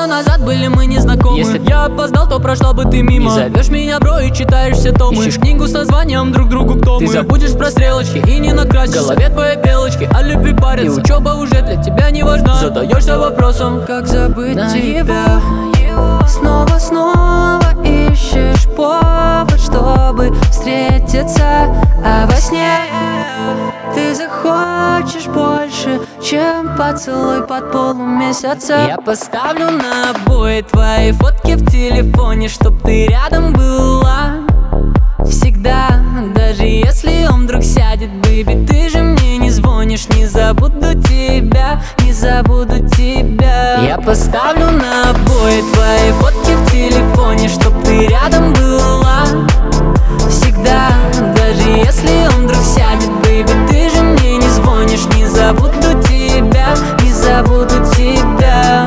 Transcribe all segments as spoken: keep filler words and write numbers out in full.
года назад были мы не знакомы. Если б я опоздал, то прошла бы ты мимо. И зовешь меня бро и читаешь все томы. Ищешь книгу с названием друг другу кто мы. Ты забудешь про стрелочки и не накрасишь в голове твоей белочки о любви париться. И учеба уже для тебя не важна. Задаешься вопросом, как забыть на тебя. Снова, снова ищешь повод, чтобы встретиться, а во сне ты захочешь больше, чем поцелуй под полумесяца. Я поставлю на обои твои фотки в телефоне, чтоб ты рядом была всегда. Даже если он вдруг сядет, бэйби, ты же мне не звонишь. Не забуду тебя, не забуду тебя. Я поставлю на обои твои фотки в телефоне, чтоб ты рядом была всегда. Даже если он вдруг сядет, бэйби, ты же мне не звонишь. Не забуду тебя, не забуду тебя.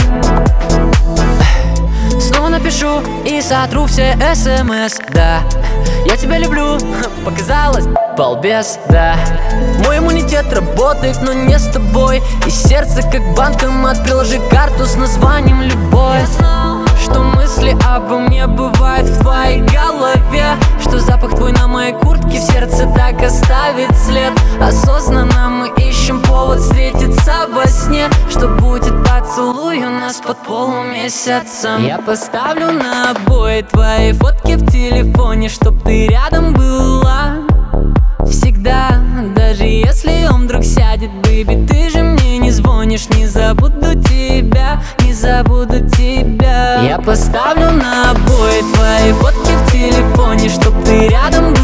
Снова напишу и сотру все смс, да. Я тебя люблю, показалось, балбес, да. Мой иммунитет работает, но не с тобой. И сердце как банкомат, приложи карту с названием любой. Я знал, что мысли обо мне бывают в твоей голове, что запах твой на моей куртке в сердце так оставит след. Осознанно мы ищем повод встретиться во сне, что будет поцелуй у нас под полумесяцем. Я поставлю на обои твои фотки в телефоне, чтоб ты рядом была всегда. Даже если он вдруг сядет, бэйби, ты же мне не звонишь. Не забуду тебя, не забуду тебя. Я поставлю на обои твои фотки в телефоне, чтоб ты рядом